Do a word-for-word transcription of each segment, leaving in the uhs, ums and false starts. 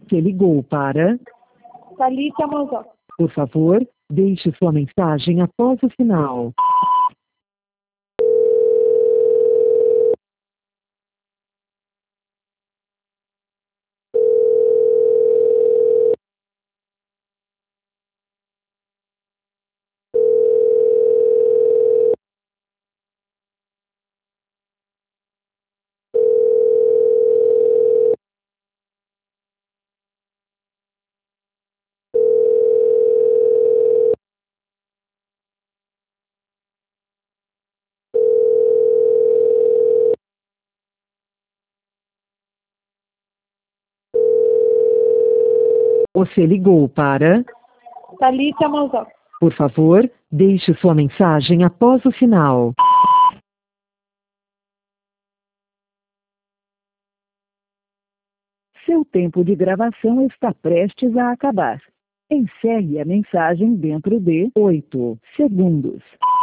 Você ligou para... Thalita Mozó. Por favor, deixe sua mensagem após o sinal. Você ligou para... Thalita Mozó. Por favor, deixe sua mensagem após o sinal. Seu tempo de gravação está prestes a acabar. Encerre a mensagem dentro de oito segundos.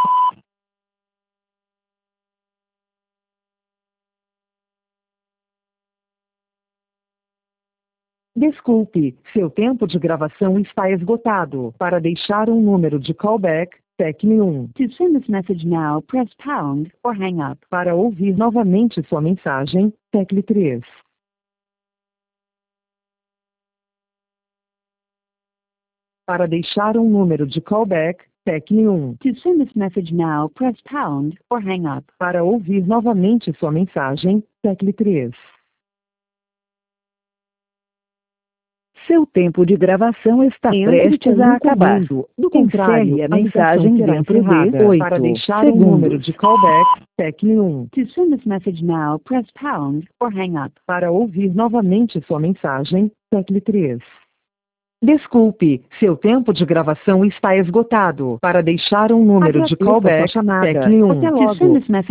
Desculpe, seu tempo de gravação está esgotado. Para deixar um número de callback, tecle um. To send this message now, press pound or hang up. Para ouvir novamente sua mensagem, tecle três. Para deixar um número de callback, tecle um. To send this message now, press pound or hang up. Para ouvir novamente sua mensagem, tecle três. Seu tempo de gravação está prestes a acabar. Do contrário, a mensagem dentro de oito Para deixar um número de callback, tecle um. To send this message now, press pound or hang up. Para ouvir novamente sua mensagem, tecle três. Desculpe, seu tempo de gravação está esgotado. Para deixar um número de callback, tecle um. To send this message